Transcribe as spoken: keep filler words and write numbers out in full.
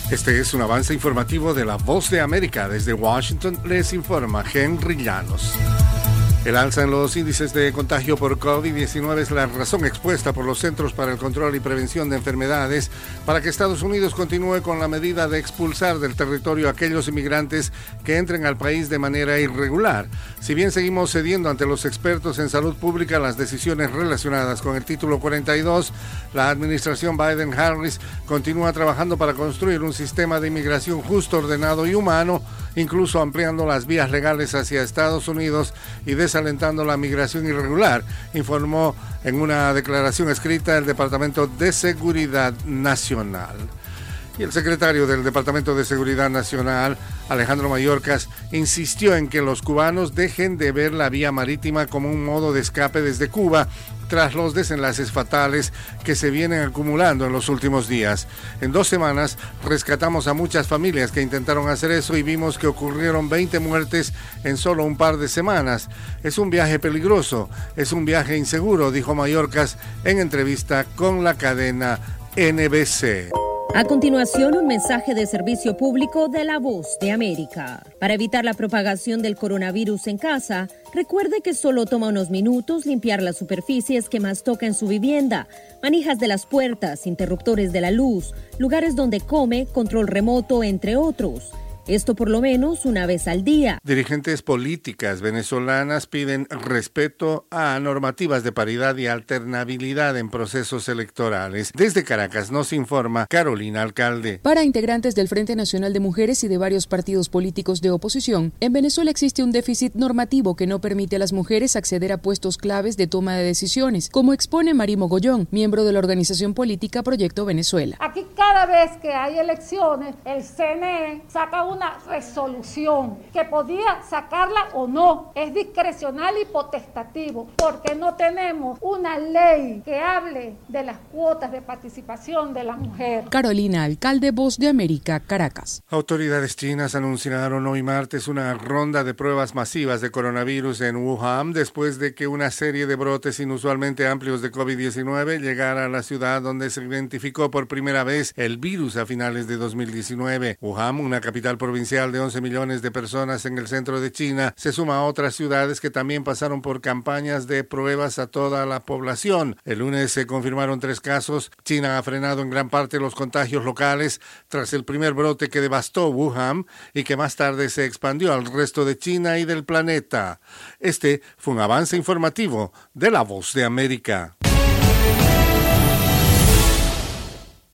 Este es un avance informativo de La Voz de América. Desde Washington les informa Henry Llanos. El alza en los índices de contagio por COVID diecinueve es la razón expuesta por los Centros para el Control y Prevención de Enfermedades para que Estados Unidos continúe con la medida de expulsar del territorio a aquellos inmigrantes que entren al país de manera irregular. Si bien seguimos cediendo ante los expertos en salud pública las decisiones relacionadas con el Título cuarenta y dos, la administración Biden-Harris continúa trabajando para construir un sistema de inmigración justo, ordenado y humano, incluso ampliando las vías legales hacia Estados Unidos y desalentando la migración irregular, informó en una declaración escrita el Departamento de Seguridad Nacional. Y el secretario del Departamento de Seguridad Nacional, Alejandro Mayorkas, insistió en que los cubanos dejen de ver la vía marítima como un modo de escape desde Cuba tras los desenlaces fatales que se vienen acumulando en los últimos días. En dos semanas rescatamos a muchas familias que intentaron hacer eso y vimos que ocurrieron veinte muertes en solo un par de semanas. Es un viaje peligroso, es un viaje inseguro, dijo Mayorkas en entrevista con la cadena N B C. A continuación, un mensaje de servicio público de La Voz de América. Para evitar la propagación del coronavirus en casa, recuerde que solo toma unos minutos limpiar las superficies que más toca en su vivienda, manijas de las puertas, interruptores de la luz, lugares donde come, control remoto, entre otros. Esto por lo menos una vez al día. Dirigentes políticas venezolanas piden respeto a normativas de paridad y alternabilidad en procesos electorales. Desde Caracas nos informa Carolina Alcalde. Para integrantes del Frente Nacional de Mujeres y de varios partidos políticos de oposición, en Venezuela existe un déficit normativo que no permite a las mujeres acceder a puestos claves de toma de decisiones, como expone Mari Mogollón, miembro de la organización política Proyecto Venezuela. Aquí cada vez que hay elecciones, el C N E saca un una resolución que podía sacarla o no, es discrecional y potestativo, porque no tenemos una ley que hable de las cuotas de participación de la mujer. Carolina Alcalde, Voz de América, Caracas. Autoridades chinas anunciaron hoy martes una ronda de pruebas masivas de coronavirus en Wuhan después de que una serie de brotes inusualmente amplios de COVID diecinueve llegara a la ciudad donde se identificó por primera vez el virus a finales de dos mil diecinueve. Wuhan, una capital provincial de once millones de personas en el centro de China, se suma a otras ciudades que también pasaron por campañas de pruebas a toda la población. El lunes se confirmaron tres casos. China ha frenado en gran parte los contagios locales tras el primer brote que devastó Wuhan y que más tarde se expandió al resto de China y del planeta. Este fue un avance informativo de La Voz de América.